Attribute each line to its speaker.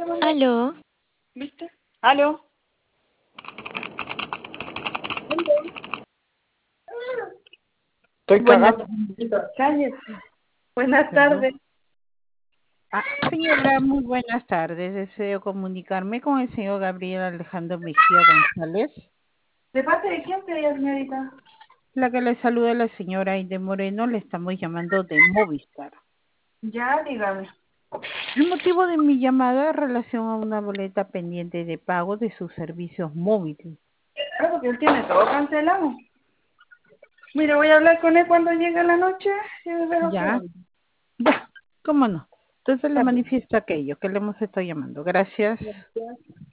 Speaker 1: Aló,
Speaker 2: ¿Viste? ¿Aló? Estoy
Speaker 1: buenas,
Speaker 2: cagando. Cállate. Buenas
Speaker 1: perdón.
Speaker 2: tardes.
Speaker 1: Señora, muy buenas tardes. Deseo comunicarme con el señor Gabriel Alejandro Mejía González.
Speaker 2: ¿De parte de quién sería, señorita?
Speaker 1: La que le saluda la señora Aide Moreno, le estamos llamando de Movistar.
Speaker 2: Ya, dígame.
Speaker 1: El motivo de mi llamada es en relación a una boleta pendiente de pago de sus servicios móviles.
Speaker 2: Claro, porque él tiene todo cancelado. Mira, voy a hablar con él cuando llegue la noche y me dejo que
Speaker 1: ¿Ya?
Speaker 2: hable.
Speaker 1: Ya, ¿cómo no? Entonces le
Speaker 2: Ya, pues.
Speaker 1: manifiesto aquello que le hemos estado llamando. Gracias.
Speaker 2: Gracias.